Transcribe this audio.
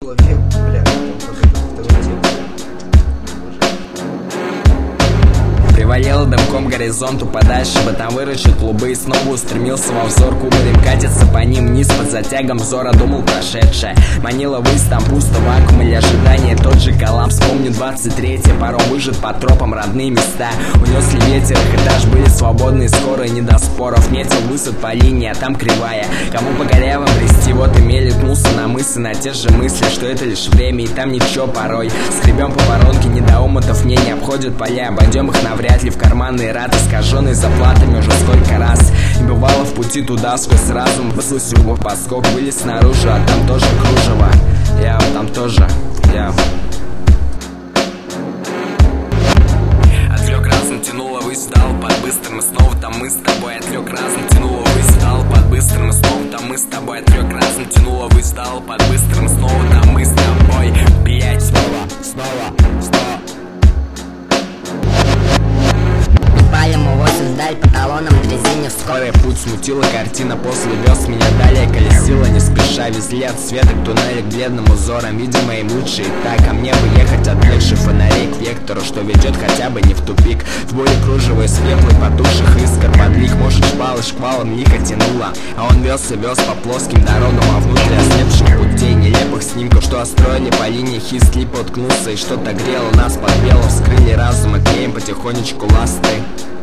голове, бля, там какой-то второй текст. Привалило дымком к горизонту подальше, бы там выручить клубы. И снова устремился во взор, кубарем катится по ним вниз. Под затягом взора думал прошедшее. Манила высь, там пусто, вакуум или ожидание. Тот же Коллапс, помню 23-е. Паром выжат по тропам родные места. Унес ли ветер, их этаж были свободные. Скоро не до споров, метил высот по линии, а там кривая. Кому по корявым брести, вот и метнулся на мысли, на те же мысли, что это лишь время, и там ничего порой. Скребем по воронке, недоумотов мне не обходят поля. Обойдем их навряд ли, в карманные рад, искаженные заплатами уже сколько раз. И бывало в пути туда сквозь разум, выслушал его поскок, вылез наружу, а там тоже кружево. Я там тоже, я. Отвлек разум, тянуло ввысь, встал под быстрым, и снова там мы с тобой. Отвлек разум, тянуло ввысь, встал под быстрым, и снова там мы с тобой. Отвлек разум, тянуло ввысь, встал под быстрым, и снова там мы с тобой. Пять, снова. Палим увозим вдаль по талонам дрезине вскоре. Путь смутила картина, после вез меня далее. Колесила не спеша, везли от света к туннелю, к бледным узорам. Видимо, им лучше и так, а мне бы ехать отвлекший фонарей к вектору, что ведет хотя бы не в тупик. В боли кружево из пепла и потухших искр подлик. Может, шпалы шквалом лихо тянуло, а он вез по плоским дорогам, а внутри ослепших путей, нелепых снимков, что остроили по линии хист-клип уткнулся, и что-то грело нас под белым. Вскрыли разум и клеим потихонечку ласты.